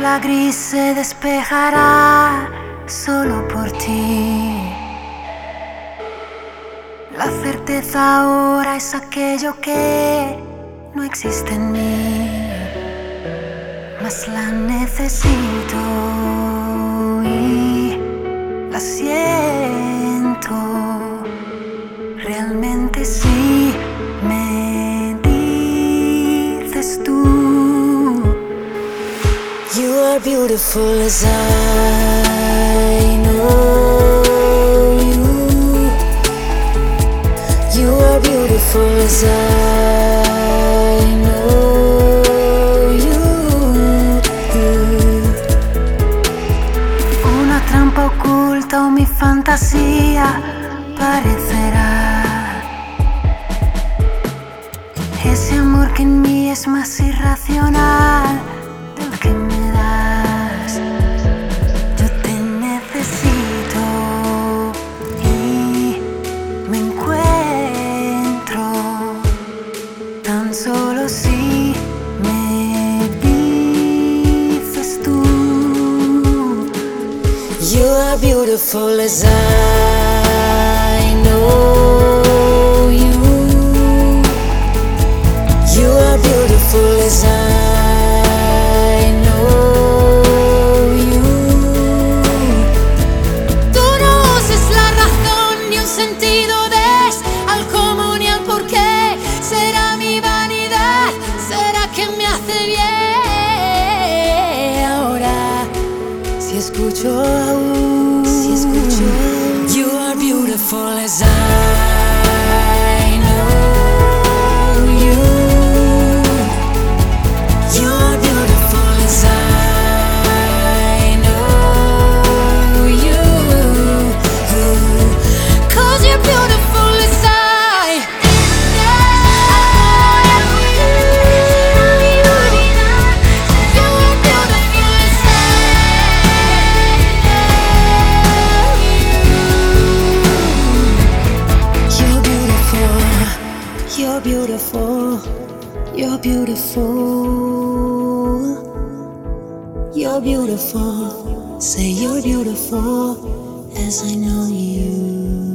niebla gris se despejará solo por ti. La certeza ahora es aquello que no existe en mí, mas la necesito y la siento. Realmente sí me dices tú. You are beautiful as I know you. You are beautiful as I know you. Una trampa oculta o mi fantasía parecerá. Ese amor que en mí es más irracional del que me das. Yo te necesito y me encuentro tan solo si me dices tú. You are beautiful as I know you. You are beautiful as I know you. Tú no uses la razón ni un sentido des al cómo ni al por qué. Será mi vanidad, será que me hace bien. Ahora, si escucho aún, You are beautiful as I know you. You are beautiful as I know you. 'cause you're beautiful as I. You're beautiful, you're beautiful, you're beautiful. Say you're beautiful as I know you.